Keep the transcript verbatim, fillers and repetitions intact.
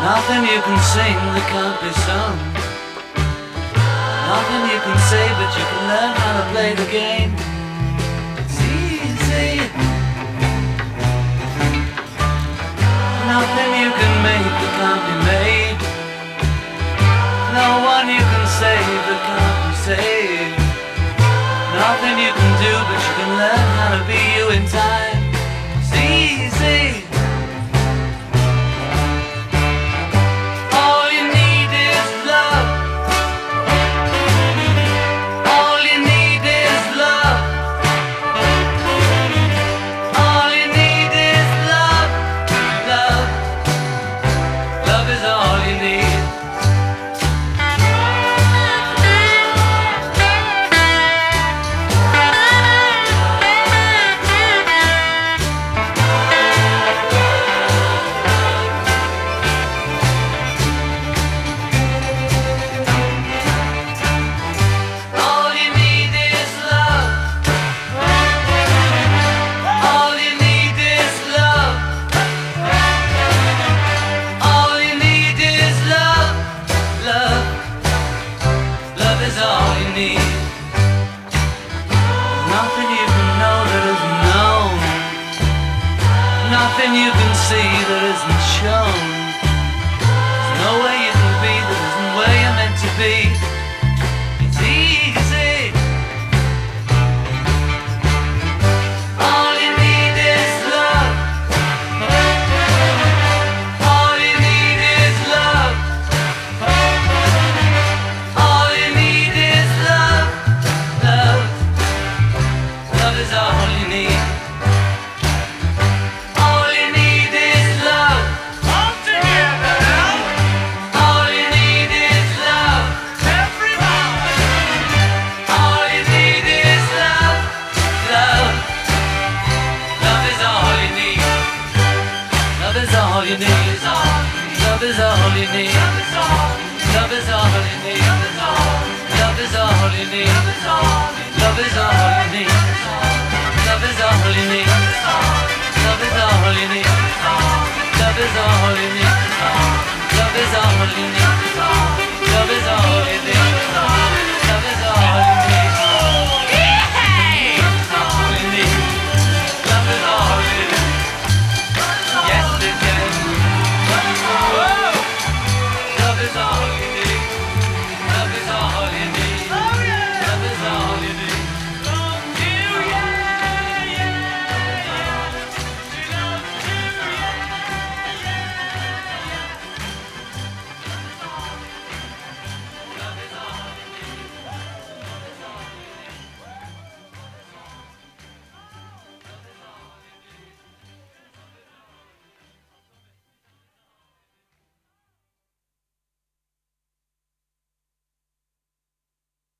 Nothing you can sing that can't be sung. Nothing you can say, but you can learn how to play the game. It's easy. Nothing you can make that can't be made. No one you can save that can't be saved. Nothing you can do, but you can learn how to be you in time. It's easy. Nothing you can see that isn't shown. There's no way you can be that isn't where you're meant to be. It's easy. All you need is love. All you need is love. All you need is love. Love. Love is all you need. All you need is all. Love is all you need. Love is all you need. Love is all you need. Love is all you need. Love is all you need. Love is all you need. Love is all you need. Love is all you need. Love is all you need.